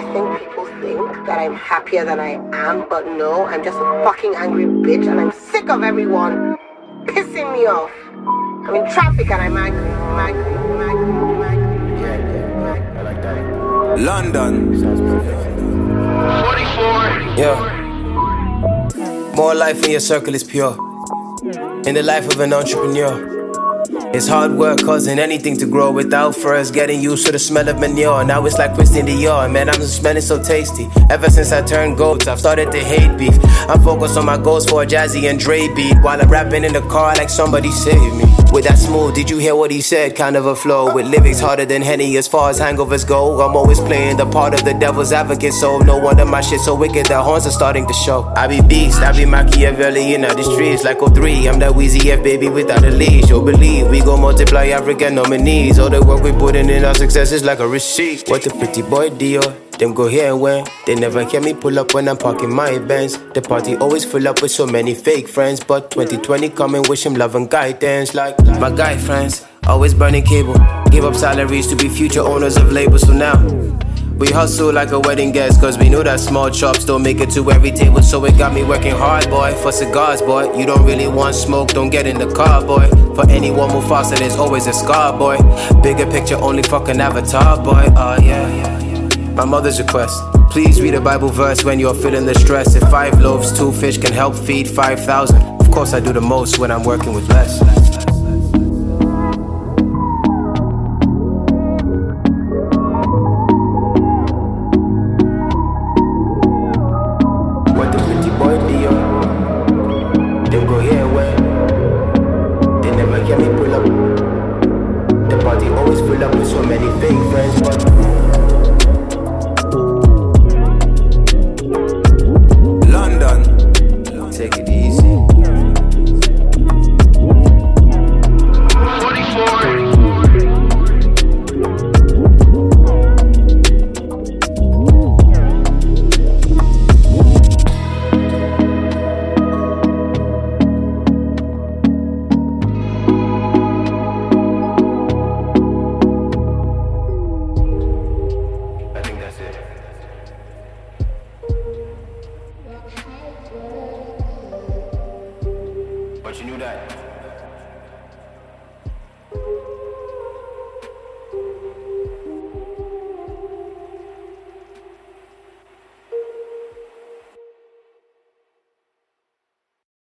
think people think that I'm happier than I am, but no, I'm just a fucking angry bitch and I'm sick of everyone pissing me off. I'm in traffic and I'm angry. I like that. London. 44. Yeah. More life in your circle is pure. In the life of an entrepreneur, it's hard work causing anything to grow without first getting used to the smell of manure. Now it's like Christian Dior, man, I'm smelling so tasty. Ever since I turned goats, I've started to hate beef. I'm focused on my goals for a Jazzy and Dre beat, while I'm rapping in the car like somebody saved me. With that smooth, did you hear what he said? Kind of a flow, with lyrics harder than Henny as far as hangovers go. I'm always playing the part of the devil's advocate, so no wonder my shit so wicked that horns are starting to show. I be beast, I be Machiavelli in the streets like O3. I'm that Weezy F baby without a leash. You'll believe we gon' multiply African nominees. All the work we putting in our success is like a receipt. What the pretty boy Dior, them go here and when they never hear me pull up when I'm parking my Benz. The party always full up with so many fake friends, but 2020 coming, wish him love and guidance. Like my guy friends, always burning cable, give up salaries to be future owners of labels. So now we hustle like a wedding guest, cause we knew that small chops don't make it to every table. So it got me working hard, boy, for cigars, boy. You don't really want smoke, don't get in the car, boy. For anyone move faster, there's always a scar, boy. Bigger picture, only fucking avatar, boy. Yeah. My mother's request, please read a Bible verse when you're feeling the stress. If 5 loaves, 2 fish can help feed 5,000, of course I do the most when I'm working with less.